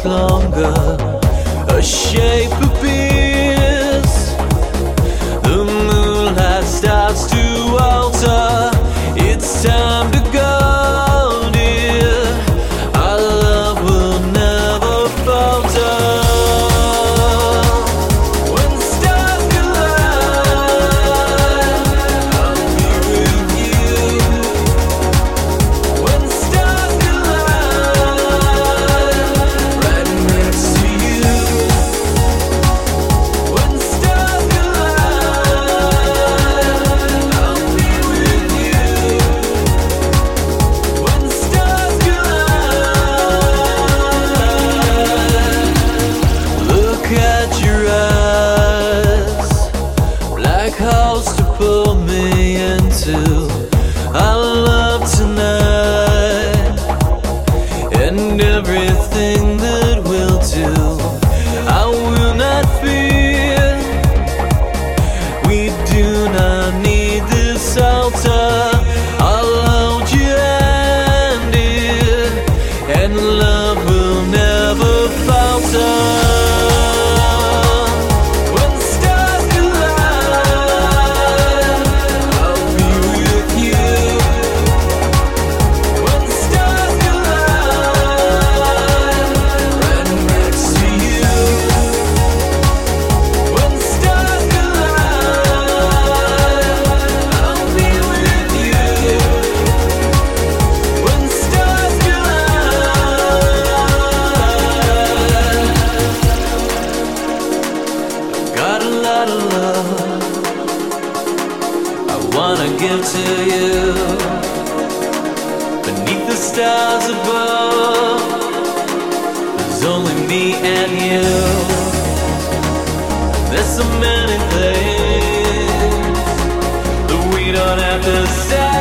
longer a shape appears. The moonlight starts to alter. It's time to go, dear. Our love will never falter. When stars collide, I'll be with you. When stars collide, right next to you. When stars collide, I'll be with you. When stars collide, look at your eyes, black holes to pull me into our love tonight, and everything that we'll do, I will not fear. We do not need this altar. I'll hold your hand, dear, and love will never falter. When stars collide, I'll be with you. When stars collide, right next to you. When stars collide, I'll be with you. When stars collide, I've got a lot of love I wanna give to you. Beneath the stars above, there's only me and you. There's so many things that we don't have to say.